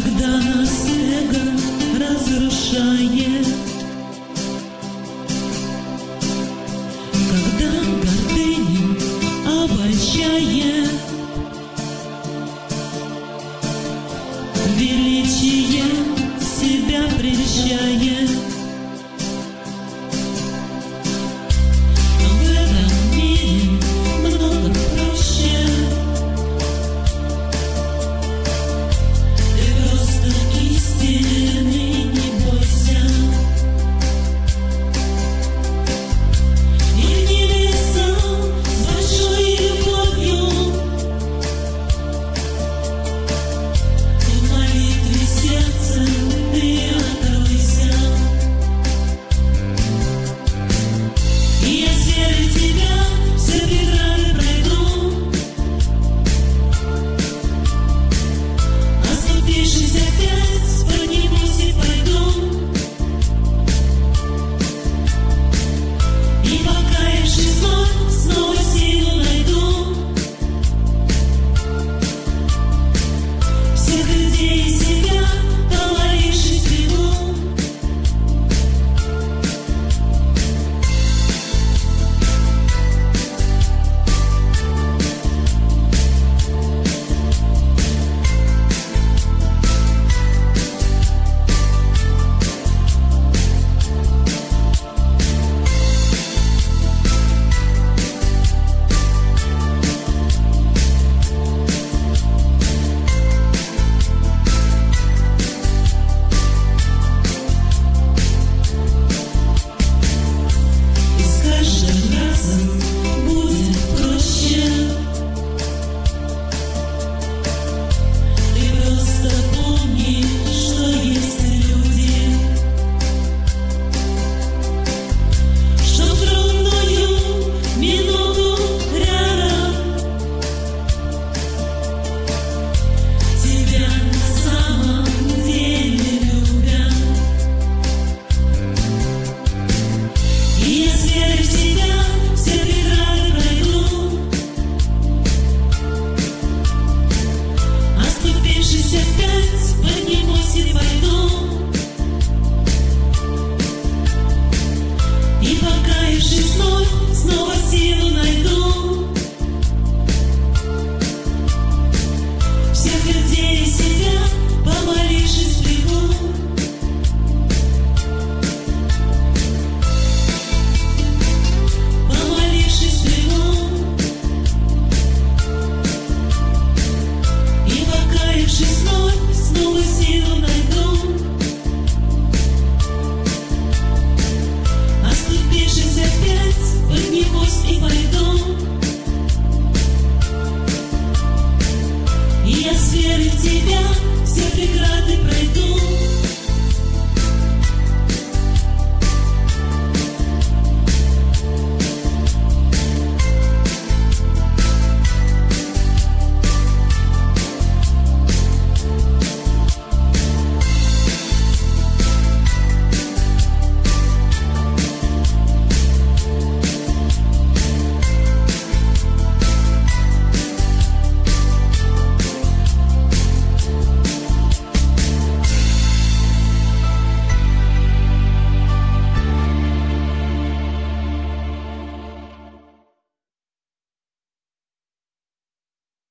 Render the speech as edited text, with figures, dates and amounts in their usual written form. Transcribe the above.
когда нас эго разрушает, когда гордыня обольщает, величие себя прельщает. В этом мире много проще. Ты просто истины не бойся. И в небеса с большой любовью в молитве сердца ты откройся. И я с верой в тебя все преграды пройду. Оступившись опять, поднимусь и пойду. И покаявшись вновь, снова силу найду. Всех людей и себя, помолившись, приму. И с каждым разом будет проще. Ты просто помни, что есть люди, что в трудную минуту рядом тебя на самом деле любят. И я с верой в тебя все преграды пройду. Оступившись опять, поднимусь и пойду. И покаявшись вновь, снова силу найду. Всех людей и себя, помолившись, приму. Помолившись, приму. И покаявшись вновь, снова силу найду. Оступившись опять, поднимусь и пойду. И я с верой в тебя все преграды пройду.